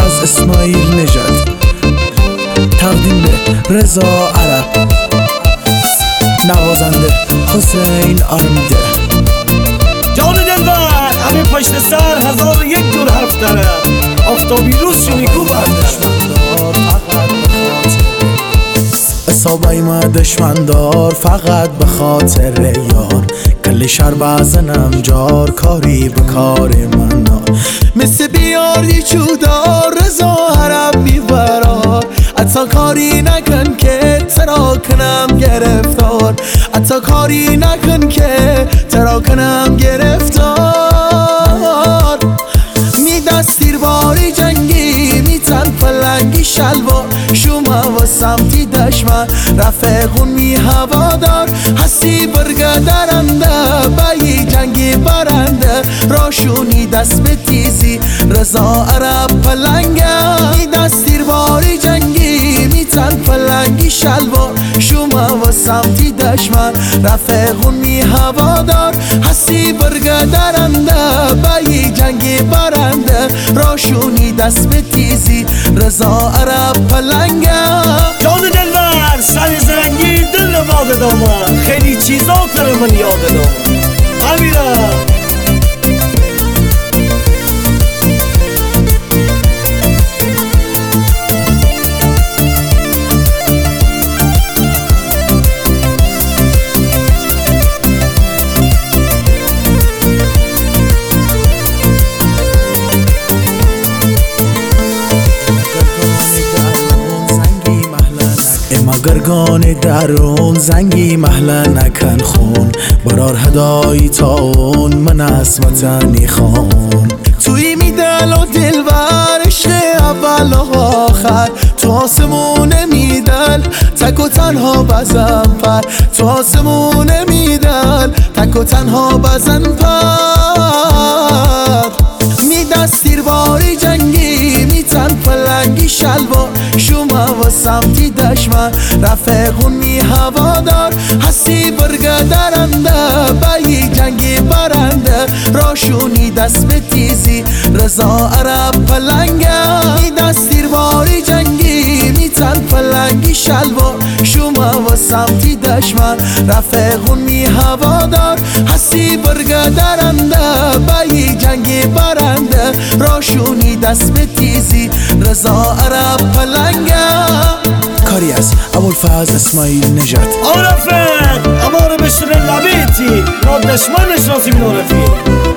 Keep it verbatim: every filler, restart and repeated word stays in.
ابوالفضل اسماعیل نژاد، تقدیم به رضا عرب، نوازنده حسین آرمیده. جان دلبر همین پشت سر هزار و یک دور حرف داره، آفتابی روز شو نیکو دشمندار فقط به خاطر حسابای ما دشمندار فقط به خاطر یار، کل شر بزنم جار کاری به کار من نار، مثل بیاری چودار رضا عرب میبرار، حتی کاری نکن که ترا کنم گرفتار، حتی کاری نکن که ترا کنم گرفتار. می دستیر باری جنگی می تن پلنگی شلوار، شما و سمتی دشمن رفقون می هوادار، هستی برگه درنده بایی جنگی برنده، راشونی دست به تیزی رضا عرب پلنگه. می دستیر باری جنگی می تن پلنگی شلوار، شما و سمتی دشمن رفقون می هوادار، هستی برگه درنده بایی جنگی برنده، راشونی دست به تیزی رضا عرب پلنگه. جان دلبر سر زرنگی دل باد دامن، خیلی چیزا تر من یاد دامن امیرم. اما گرگان درون زنگی محله نکن خون، برار هدایی تا اون من اسمتنی خون، توی میدل و دلبر عشق اول و آخر، تو آسمون میدل تک و تنها بزن پر، تو آسمون میدل تک و تنها بزن پر. می دستیر باری جنگی می تن پلنگی شلوار، شما و سمتی دشمن رفقون می هوادار، هستی برگه درنده بایی جنگی برنده، راشونی دست به تیزی رضا عرب پلنگه. می دستیر باری جنگی می تن پلنگی شلوار، شما و سمتی دشمن رفقون می هوادار، هستی برگه درنده بایی جنگی برنده، راشونی دست به تیزی رضا عرب پلنگه. کاری از ابوالفضل اسماعیل نژاد. آرفت امار بشر لبیتی نا دشمن شناسی من عرفی.